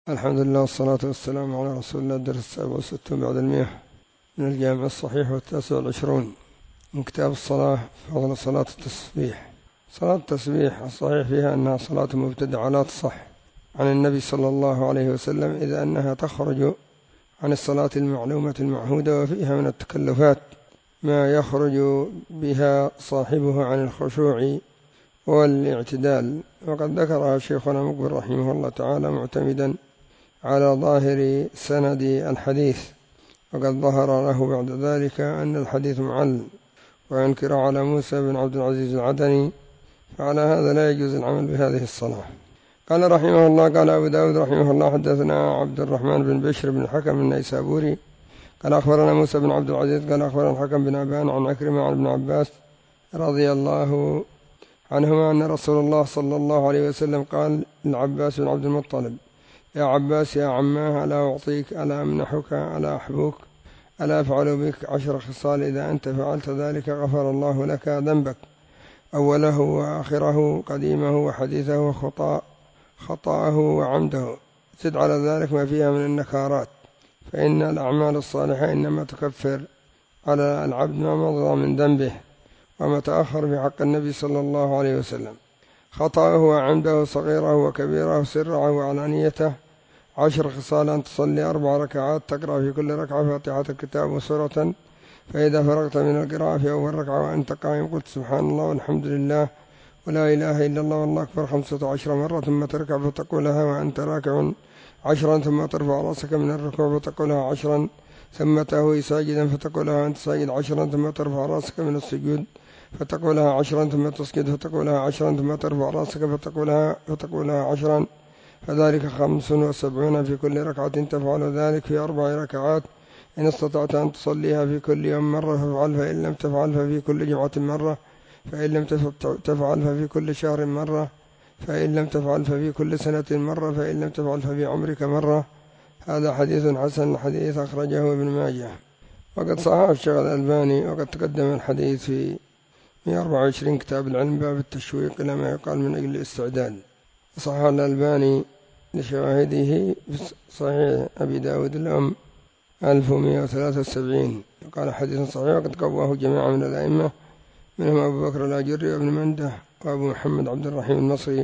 الحمد لله والصلاة والسلام على رسول الله. الدرس 67 بعد 100 من الجامع الصحيح 29 من كتاب الصلاة. فضل صلاة التسبيح. صلاة التسبيح الصحيح فيها أنها صلاة مبتدعة لا تصح عن النبي صلى الله عليه وسلم، إذا أنها تخرج عن الصلاة المعلومة المعهودة، وفيها من التكلفات ما يخرج بها صاحبه عن الخشوع والاعتدال. وقد ذكرها شيخنا مقبل رحمه الله تعالى معتمدا على ظاهر سند الحديث، وقد ظهر له بعد ذلك أن الحديث معل وينكر على موسى بن عبد العزيز العدني، فعلى هذا لا يجوز العمل بهذه الصلاة. قال رحمه الله: قال أبو داود رحمه الله: حدثنا عبد الرحمن بن بشر بن الحكم النيسابوري قال أخبرنا موسى بن عبد العزيز قال أخبرنا الحكم بن أبان عن عكرمة عن ابن عباس رضي الله عنهما أن رسول الله صلى الله عليه وسلم قال للعباس بن عبد المطلب: يا عباس يا عماه، ألا أعطيك، ألا أمنحك، ألا أحبوك، ألا أفعل بك 10 خصال إذا أنت فعلت ذلك غفر الله لك ذنبك، أوله وآخره، قديمه وحديثه، وخطأه وعمده، زد على ذلك ما فيها من النكارات، فإن الأعمال الصالحة إنما تكفر على العبد ما مضى من ذنبه وما تأخر في حق النبي صلى الله عليه وسلم. خطأه وعمده، صغيره وكبيره، سره وعلانيته، 10 خصال: أن تصلي 4 ركعات تقرأ في كل ركعة فاتحة الكتاب وسورة، فإذا فرغت من القراءة في أول ركعة وأنت قائم قلت سبحان الله والحمد لله ولا إله إلا الله والله أكبر 15 مرة، ثم تركع فتقولها وأنت راكع 10، ثم ترفع رأسك من الركوع فتقولها 10، ثم تهوي ساجدا فتقولها وأنت ساجد 10، ثم ترفع رأسك من السجود فتقولها 10، ثم تسجد فتقولها 10، ثم ترفع رأسك فتقولها 10، فذلك 75 في كل ركعة. تفعل ذلك في 4 ركعات، إن استطعت أن تصليها في كل يوم مرة فافعل، فإن لم تفعل ففي كل جمعة مرة، فإن لم تفعل ففي كل شهر مرة، فإن لم تفعل ففي كل سنة مرة، فإن لم تفعل ففي عمرك مرة. هذا حديث حسن، حديث أخرجه ابن ماجه وقد صححه الشيخ الألباني، وقد تقدم الحديث في 124 كتاب العلم باب التشويق إلى ما يقال من أجل الاستعداد. صحح الألباني لشواهده في صحيح أبي داود الأم 1173 قال حديث صحيح، وقد قواه جماعة من الأئمة منهم أبو بكر الآجري وابن منده وأبو محمد عبد الرحيم المصري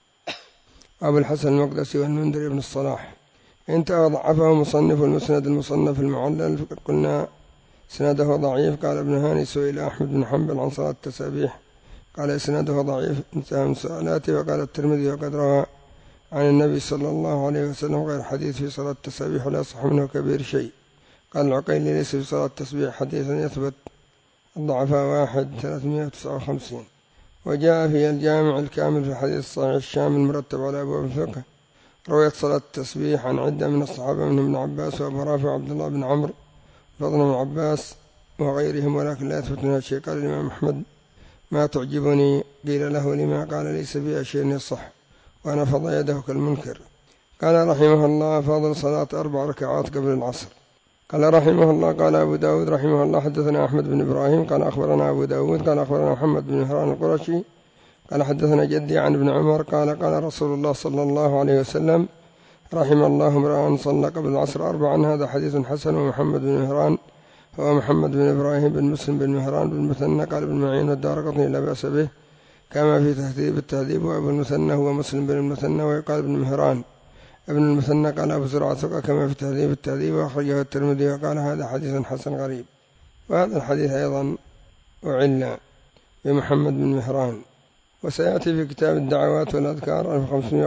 وأبو الحسن المقدسي والمنذر بن الصلاح. انتهى ضعفه مصنف المسند المصنف المعلل، قلنا سنده ضعيف. قال ابن هاني: سئل أحمد بن حنبل عن صلاة التسابيح قال إسناده ضعيف، انتهى من سؤالاته. وقال الترمذي: وقد روى عن النبي صلى الله عليه وسلم غير حديث في صلاة التسابيح ولا يصح منه كبير شيء. قال العقيلي: ليس في صلاة التسبيح حديث يثبت، الضعفاء 1 359. وجاء في الجامع الكامل في حديث صحيح الشامل المرتب على أبواب الفقه رويت صلاة التسبيح عن عدة من الصحابة منهم ابن عباس وأبو رافع وعبد الله بن عمرو فضل بن عباس وغيرهم، ولكن لا يثبت منها شيء. قال الإمام أحمد: ما تعجبني. قيل له: لما؟ قال: ليس فيها شيء يصح، ونفض يده كالمنكر. قال رحمه الله: فاضل صلاة 4 ركعات قبل العصر. قال رحمه الله: قال أبو داود رحمه الله: حدثنا أحمد بن إبراهيم قال أخبرنا أبو داود قال أخبرنا محمد بن مهران القرشي قال حدثنا جدي عن ابن عمر قال قال رسول الله صلى الله عليه وسلم: رحم الله امرأ صلى قبل العصر 4. هذا حديث حسن. ومحمد بن مهران هو محمد بن إبراهيم بن مسلم بن مهران بن المثنى قال ابن معين والدارقطني لا بأس به، كما في تهذيب التهذيب. وأبو المثنى هو مسلم بن المثنى ويقال ابن مهران ابن المثنى قال أبو زرعة ثقة كما في تهذيب التهذيب، وأخرجه الترمذي وقال هذا حديث حسن غريب. وهذا الحديث أيضا أعل بمحمد بن مهران. وسيأتي في كتاب الدعوات والأذكار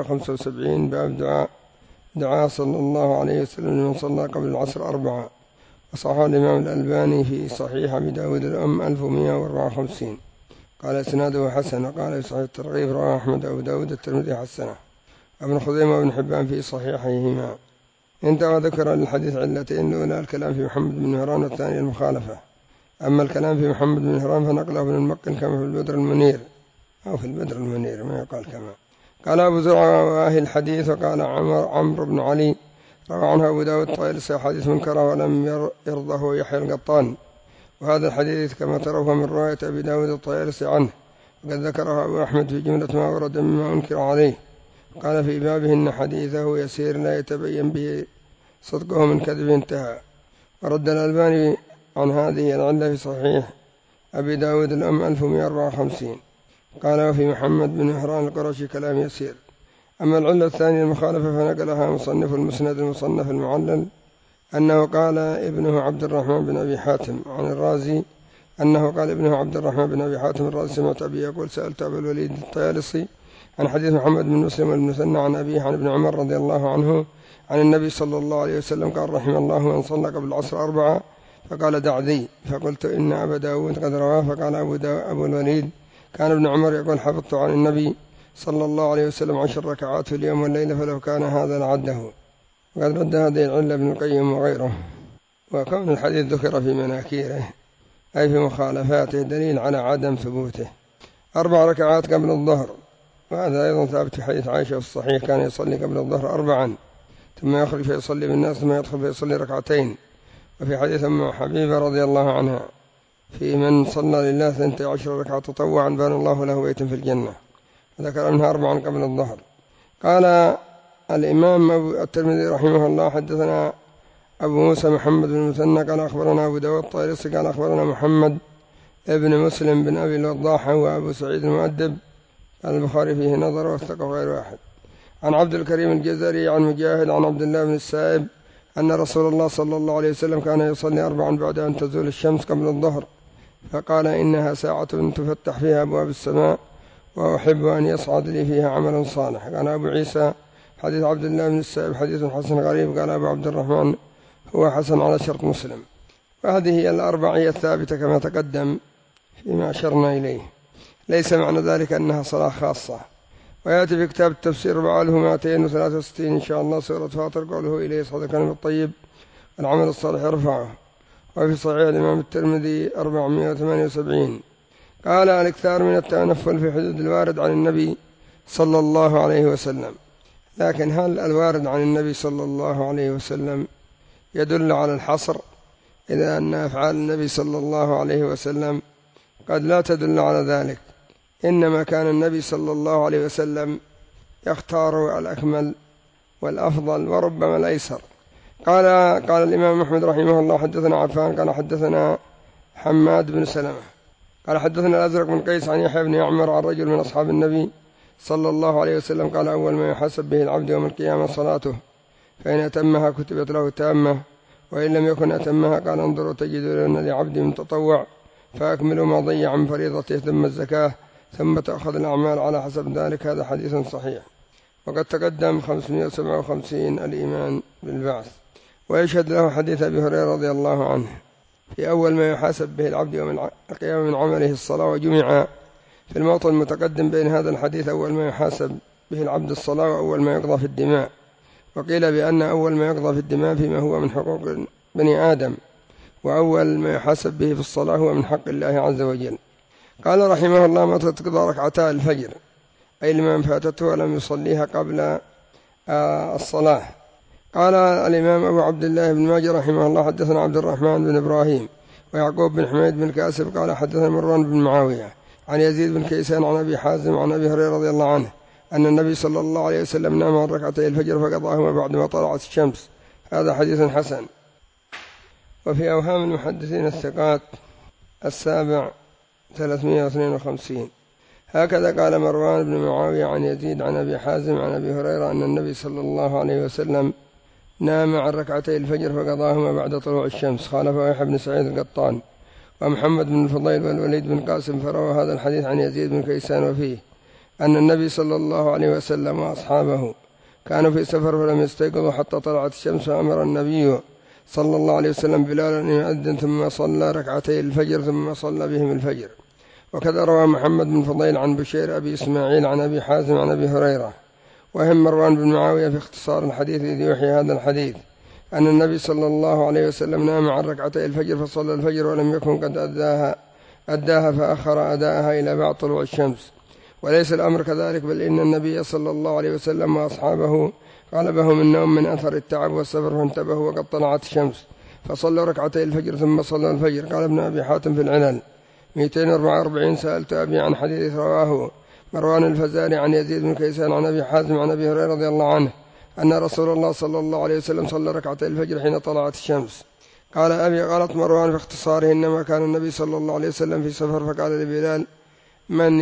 1575 باب دعاء صلى الله عليه وسلم لمن صلى قبل العصر 4. وصححه الإمام الألباني في صحيح أبي داود الأم 1154 قال إسناده حسن. وقال في صحيح الترغيب رواه أحمد أبو داود الترمذي حسنه، ابن خزيمة وابن حبان في صحيحيهما. انتهى ذكر للحديث علتين: الأولى الكلام في محمد بن مهران، والثانية المخالفة. أما الكلام في محمد بن مهران فنقله ابن المقن كما في البدر المنير أو في البدر المنير ما يقال كما. قال أبو زرعة وأهل الحديث. وقال عمرو بن علي روى عنه أبو داود طيلسي حديث منكر ولم يرضه يحيى القطان، وهذا الحديث كما تروه من رواية أبي داود الطيلسي عنه، وقد ذكره أبو أحمد في جملة ما ورد مما أنكر عليه. قال في بابه إن حديثه يسير لا يتبين به صدقه من كذب انتهى. ورد الألباني عن هذه العلة في صحيح أبي داود 1154. قال وفي محمد بن مهران القرشي كلام يسير. أما العلة الثانية المخالفة فنقلها مصنف المسند المصنف المعلل أنه قال ابنه عبد الرحمن بن أبي حاتم عن الرازي أنه قال ابنه عبد الرحمن بن أبي حاتم الرازي سمعت أبي يقول سألت أبا الوليد الطيالسي عن حديث محمد بن مسلم المثنى عن أبيه عن ابن عمر رضي الله عنه عن النبي صلى الله عليه وسلم قال رحم الله من صلى قبل العصر 4 فقال دع ذي، فقلت إن أبا داود قد رواه، فقال أبو الوليد كان ابن عمر يقول حفظت عن النبي صلى الله عليه وسلم 10 ركعات في اليوم والليلة فلو كان هذا لعده. وقد رد هذه العلة ابن القيم وغيره. وكون الحديث ذكر في مناكيره أي في مخالفاته دليل على عدم ثبوته. 4 ركعات قبل الظهر، وهذا أيضا ثابت في حديث عائشة في الصحيح كان يصلي قبل الظهر 4 ثم يخرج فيصلي بالناس ثم يدخل فيصلي 2 ركعتين. وفي حديث أم حبيبة رضي الله عنها في من صلى لله 12 ركعة تطوعا بنى الله له بيتا في الجنة، ذكر منها 4 قبل الظهر. قال الإمام الترمذي رحمه الله حدثنا أبو موسى محمد بن المثنى قال أخبرنا أبو داود الطيالسي قال أخبرنا محمد ابن مسلم بن أبي الوضاح وأبو سعيد المؤدب قال البخاري فيه نظر وثقه غير واحد. عن عبد الكريم الجزري عن مجاهد عن عبد الله بن السائب أن رسول الله صلى الله عليه وسلم كان يصلي 4 بعد أن تزول الشمس قبل الظهر، فقال إنها ساعة تفتح فيها أبواب السماء وأحب أن يصعد لي فيها عمل صالح. قال أبو عيسى حديث عبد الله بن السائب حديث حسن غريب. قال أبو عبد الرحمن هو حسن على شرط مسلم. وهذه هي الأربعية الثابتة كما تقدم فيما أشرنا إليه، ليس معنى ذلك أنها صلاة خاصة. ويأتي في كتاب التفسير وعاله 263 إن شاء الله سورة فاطر قوله إليه يصعد الكلم الطيب العمل الصالح يرفعه. وفي صحيح الإمام الترمذي 478. قال الاكثار من التنفل في حدود الوارد عن النبي صلى الله عليه وسلم. لكن هل الوارد عن النبي صلى الله عليه وسلم يدل على الحصر، إذا أن أفعال النبي صلى الله عليه وسلم قد لا تدل على ذلك، إنما كان النبي صلى الله عليه وسلم يختار الأكمل والأفضل وربما الأيسر. قال الإمام أحمد رحمه الله حدثنا عفان قال حدثنا حماد بن سلمة قال حدثنا الأزرق بن قيس عن يحيى بن يعمر عن رجل من أصحاب النبي صلى الله عليه وسلم قال أول ما يحاسب به العبد يوم القيامة صلاته، فإن أتمها كتبت له تامة وإن لم يكن أتمها قال انظروا تجدوا أن لعبد من تطوع فأكملوا ما ضيع من فريضته ثم الزكاة ثم تأخذ الأعمال على حسب ذلك. هذا حديث صحيح. وقد تقدم 557 الإيمان بالبعث. ويشهد له حديث أبي هريرة رضي الله عنه في أول ما يحاسب به العبد يوم القيامة من عمله الصلاة، وجمع في الموطن المتقدم بين هذا الحديث أول ما يحاسب به العبد الصلاة وأول ما يقضى في الدماء. وقيل بأن أول ما يقضى في الدماء فيما هو من حقوق بني آدم، وأول ما يحاسب به في الصلاة هو من حق الله عز وجل. قال رحمه الله متى تقضى ركعتا الفجر، أي لمن فاتته ولم يصليها قبل الصلاة. قال الإمام أبو عبد الله بن ماجه رحمه الله حدثنا عبد الرحمن بن إبراهيم ويعقوب بن حميد بن كاسب قال حدثنا مروان بن معاوية عن يزيد بن كيسان عن أبي حازم عن أبي هريرة رضي الله عنه أن النبي صلى الله عليه وسلم نام عن ركعتي الفجر فقضاهما بعد ما طلعت الشمس. هذا حديث حسن. وفي أوهام المحدثين الثقات 7 352. هكذا قال مروان بن معاوية عن يزيد عن أبي حازم عن أبي هريرة أن النبي صلى الله عليه وسلم نام عن ركعتي الفجر فقضاهما بعد طلوع الشمس. خالفه يحيى بن سعيد القطان ومحمد بن الفضيل والوليد بن قاسم فروى هذا الحديث عن يزيد بن كيسان وفيه أن النبي صلى الله عليه وسلم وأصحابه كانوا في سفر فلم يستيقظوا حتى طلعت الشمس، فأمر النبي صلى الله عليه وسلم بلالا أن يؤذن ثم صلى ركعتي الفجر ثم صلى بهم الفجر. وكذا روى محمد بن فضيل عن بشير أبي إسماعيل عن أبي حازم عن أبي هريرة. وهم مروان بن معاوية في اختصار الحديث إذ يوحي هذا الحديث أن النبي صلى الله عليه وسلم نام عن ركعتي الفجر فصلى الفجر ولم يكن قد أداها فأخر أداءها إلى بعد طلوع الشمس. وليس الأمر كذلك، بل إن النبي صلى الله عليه وسلم وأصحابه غلبهم النوم من أثر التعب والسفر فانتبهوا وقد طلعت الشمس فصلوا ركعتي الفجر ثم صلى الفجر. قال ابن أبي حاتم في العلل 244 سألت أبي عن حديث رواه مروان الفزاري عن يزيد بن كيسان عن أبي حازم عن أبي هريرة رضي الله عنه أن رسول الله صلى الله عليه وسلم صلى ركعتي الفجر حين طلعت الشمس. قال أبي غلط مروان في اختصاره إنما كان النبي صلى الله عليه وسلم في سفر فقال لبلال من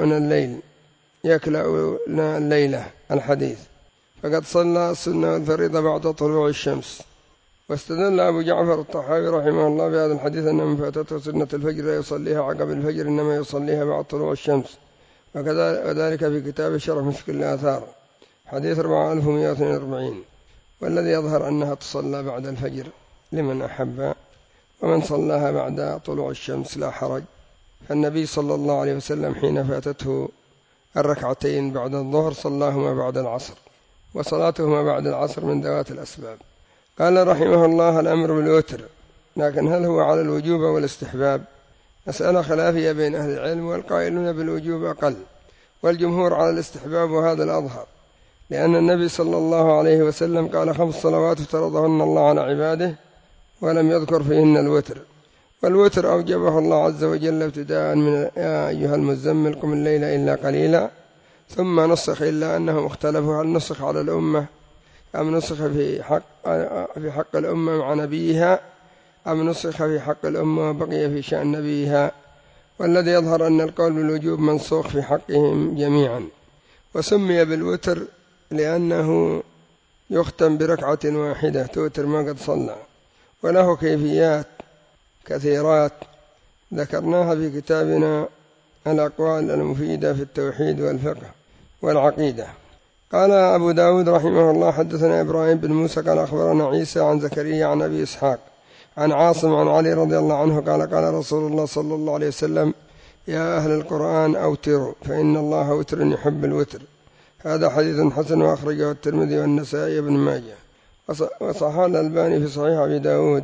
يكلأنا الليلة الحديث، فقد صلى السنة والفريضة بعد طلوع الشمس. واستدل أبو جعفر الطحاوي رحمه الله بهذا الحديث أن من فاتته سنة الفجر لا يصليها عقب الفجر إنما يصليها بعد طلوع الشمس، وذلك في كتاب شرح مشكل الآثار حديث 4142. والذي يظهر أنها تصلى بعد الفجر لمن أحب، ومن صلاها بعد طلوع الشمس لا حرج. فالنبي صلى الله عليه وسلم حين فاتته الركعتين بعد الظهر صلاهما بعد العصر، وصلاتهما بعد العصر من ذوات الأسباب. قال رحمه الله الأمر بالوتر، لكن هل هو على الوجوب والاستحباب؟ مسألة خلافية بين أهل العلم، والقائلون بالوجوب أقل، والجمهور على الاستحباب، وهذا الأظهر، لأن النبي صلى الله عليه وسلم قال 5 صلوات افترضهن الله على عباده ولم يذكر فيهن الوتر، والوتر أوجبه الله عز وجل ابتداء من يا أيها المزمل قم الليل إلا قليلا، ثم نسخ، إلا أنهم اختلفوا هل نسخ على الأمة أم نسخ في حق الأمة مع نبيها، أم نسخ في حق الأمة وبقي في شأن نبيها. والذي يظهر أن القول بالوجوب منسوخ في حقهم جميعا. وسمي بالوتر لأنه يختم بركعة واحدة توتر ما قد صلى، وله كيفيات كثيرات ذكرناها في كتابنا الأقوال المفيدة في التوحيد والفقه والعقيدة. قال أبو داود رحمه الله حدثنا إبراهيم بن موسى قال أخبرنا عيسى عن زكريا عن أبي إسحاق عن عاصم عن علي رضي الله عنه قال رسول الله صلى الله عليه وسلم يا أهل القرآن أوتروا فإن الله وتر يحب الوتر. هذا حديث حسن، وأخرجه الترمذي والنسائي وابن ماجه، وصححه الألباني في صحيح أبي داود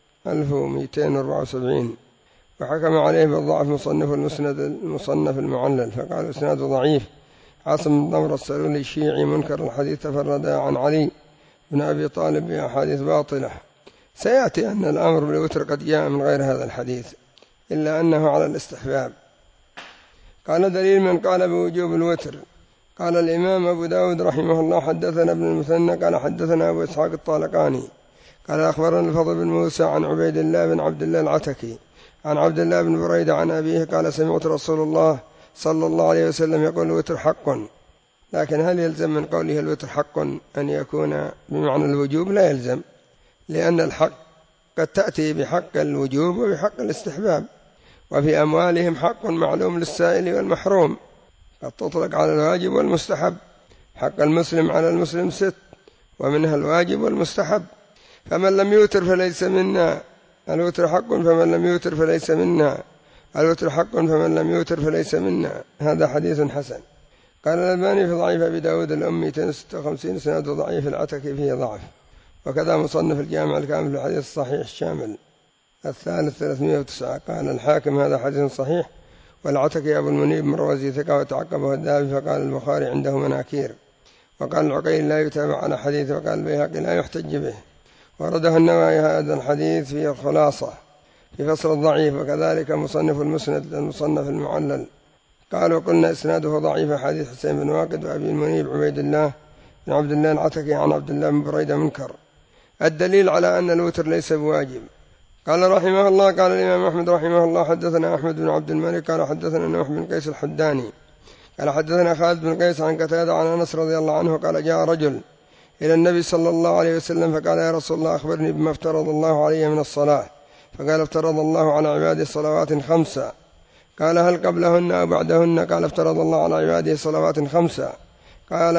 1274، وحكم عليه بالضعف المصنف المعلل، فقال إسناده ضعيف. عاصم بن ضمر السلولي الشيعي منكر الحديث تفرد عن علي بن أبي طالب بأحاديث باطلة. سيأتي أن الأمر بالوتر قد جاء من غير هذا الحديث، إلا أنه على الاستحباب. قال دليل من قال بوجوب الوتر. قال الإمام أبو داود رحمه الله حدثنا ابن المثنى قال حدثنا أبو إسحاق الطالقاني قال أخبرنا الفضل بن موسى عن عبيد الله بن عبد الله العتكي عن عبد الله بن بريدة عن أبيه قال سمعت رسول الله صلى الله عليه وسلم يقول الوتر حق. لكن هل يلزم من قوله الوتر حق أن يكون بمعنى الوجوب؟ لا يلزم، لأن الحق قد تأتي بحق الوجوب وبحق الاستحباب. وفي أموالهم حق معلوم للسائل والمحروم، قد تطلق على الواجب والمستحب. حق المسلم على المسلم 6، ومنها الواجب والمستحب. فمن لم يوتر فليس منا، الوتر حق فمن لم يوتر فليس منا، الوتر حق فمن لم يوتر فليس منا. هذا حديث حسن. قال الألباني في ضعيف أبي داود الأمي 256 سنده ضعيف، العتكي فيه ضعف. وكذا مصنف الجامع الكامل في الحديث الصحيح الشامل الثالث 309. قال الحاكم هذا حديث صحيح. والعتكي أبو المنيب مروزي ثقة وتعقبه الذهبي، فقال البخاري عنده مناكير. وقال العقيل لا يتابع على حديث، وقال البيهقي لا يحتج به. ورده النووي هذا الحديث في الخلاصة في فصل الضعيف، وكذلك مصنف المسند المصنف المعلل. قالوا قلنا إسناده ضعيف حديث حسين بن واقد وأبي المنيب عبيد الله بن عبد الله العتكي عن عبد الله بن بريدة منكر. الدليل على أن الوتر ليس بواجب. قال رحمه الله قال الإمام أحمد رحمه الله حدثنا أحمد بن عبد الملك قال حدثنا نوح بن قيس الحداني قال حدثنا خالد بن قيس عن قتادة عن أنس رضي الله عنه قال جاء رجل إلى النبي صلى الله عليه وسلم فقال يا رسول الله أخبرني بما افترض الله علي من الصلاة. فقال افترض الله على عباده صلوات 5. قال هل قبلهن أو بعدهن؟ قال افترض الله على عباده صلوات 5. قال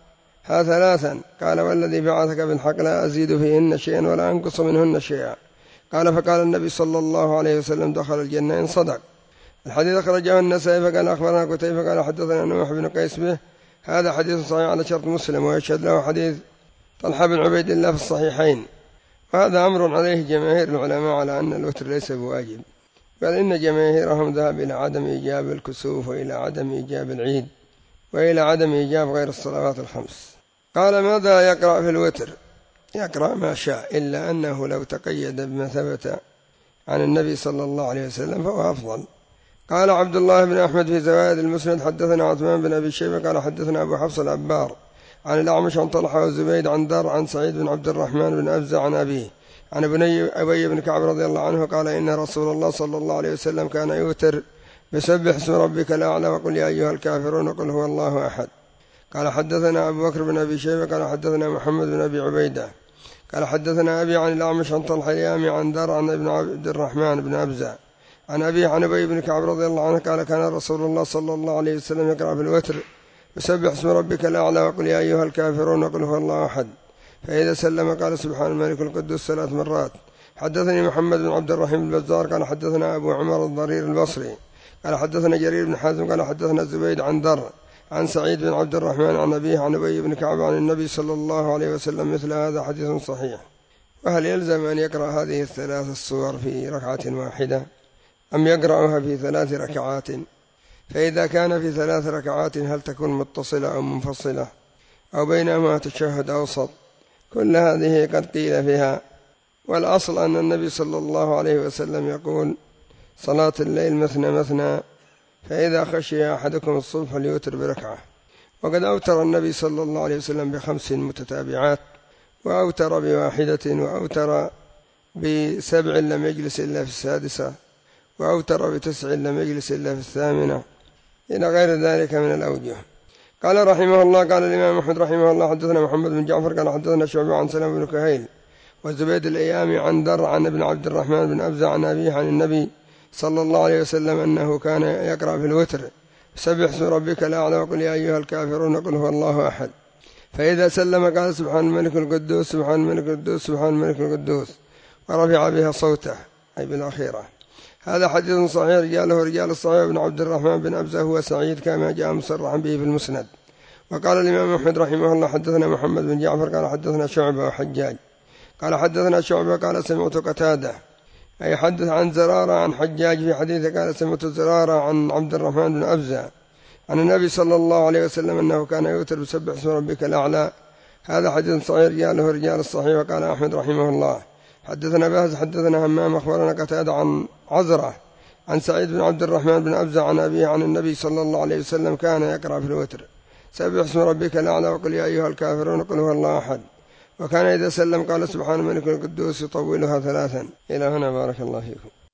ها 3. قال والذي بعثك بالحق لا أزيد فيهن شيئا ولا أنقص منهن شيئا. قال فقال النبي صلى الله عليه وسلم دخل الجنة إن صدق. الحديث أخرجه النسائي. فقال أخبرنا قتيبة قال حدثنا نوح بن قيس به. هذا حديث صحيح على شرط مسلم، ويشهد له حديث طلحة بن عبيد الله في الصحيحين. وهذا أمر عليه جماهير العلماء على أن الوتر ليس بواجب، بل إن جماهيرهم ذهب إلى عدم إيجاب الكسوف، وإلى عدم إيجاب العيد، وإلى عدم إيجاب غير الصلوات 5. قال ماذا يقرأ في الوتر؟ يقرأ ما شاء، إلا أنه لو تقيد بما ثبت عن النبي صلى الله عليه وسلم فهو أفضل. قال عبد الله بن أحمد في زوائد المسند حدثنا عثمان بن أبي شيبة قال حدثنا أبو حفص العبار عن الأعمش عن طلحة وزبيد عن در عن سعيد بن عبد الرحمن بن أبزة عن أبيه عن أبي بن كعب رضي الله عنه قال إن رسول الله صلى الله عليه وسلم كان يوتر بسبح اسم ربك الأعلى وقل يا أيها الكافرون وقل هو الله أحد. قال حدثنا أبو بكر بن أبي شيبة قال حدثنا محمد بن أبي عبيدة قال حدثنا أبي عن الأعمش عن طلحة اليامي عن در عن ابن عبد الرحمن بن أبزة عن أبيه عن أبي بن كعب رضي الله عنه قال كان رسول الله صلى الله عليه وسلم يقرأ في الوتر بسبح اسم ربك الأعلى وقل يا أيها الكافرون وقل هو الله أحد، فإذا سلم قال سبحان الملك القدوس 3 مرات. حدثني محمد بن عبد الرحيم البزار قال حدثنا أبو عمر الضرير البصري قال حدثنا جرير بن حازم قال حدثنا الزبيد عن در عن سعيد بن عبد الرحمن عن أبيه عن أبي بن كعب عن النبي صلى الله عليه وسلم مثل هذا حديث صحيح. وهل يلزم أن يقرأ هذه ال3 السور في ركعة واحدة أم يقرأها في 3 ركعات؟ فإذا كان في 3 ركعات هل تكون متصلة أو منفصلة أو بينهما تشهد أوسط؟ كل هذه قد قيل فيها، والأصل أن النبي صلى الله عليه وسلم يقول صلاة الليل مثنى مثنى، فإذا خشي أحدكم الصبح ليوتر بركعة. وقد أوتر النبي صلى الله عليه وسلم ب5 متتابعات، وأوتر ب1، وأوتر ب7 لم يجلس إلا في 6، وأوتر ب9 لم يجلس إلا في 8، إلى غير ذلك من الأوجه. قال رحمه الله قال الإمام أحمد رحمه الله حدثنا محمد بن جعفر قال حدثنا شعبة عن سلام بن كهيل وزبيد الأيامي عن در عن ابن عبد الرحمن بن أبزة عن أبيه عن النبي صلى الله عليه وسلم أنه كان يقرأ في الوتر سبح اسم ربك الأعلى وقل يا أيها الكافرون وقل هو الله أحد، فإذا سلم قال سبحان الملك القدوس سبحان الملك القدوس سبحان الملك القدوس، ورفع بها صوته أي بالأخيرة. هذا حديث صحيح رجاله رجال الصحيح بن عبد الرحمن بن أبزة هو سعيد كما جاء مصرحا به في المسند. وقال الإمام أحمد رحمه الله حدثنا محمد بن جعفر قال حدثنا شعبة وحجاج قال حدثنا شعبة قال سمعت قتادة أي حدث عن زرارة عن حجاج في حديثه قال سمعت زرارة عن عبد الرحمن بن أبزة عن النبي صلى الله عليه وسلم أنه كان يوتر بسبح اسم ربك الأعلى. هذا حديث صحيح رجاله رجال الصحيح. وقال أحمد رحمه الله حدثنا باز حدثنا همام أخبرنا قتادة عن عزرة عن سعيد بن عبد الرحمن بن أبزة عن أبيه عن النبي صلى الله عليه وسلم كان يقرأ في الوتر سبح اسم ربك الأعلى وقل يا أيها الكافرون قل هو الله أحد، وكان إذا سلم قال سبحان الملك القدوس يطولها 3. إلى هنا بارك الله فيكم.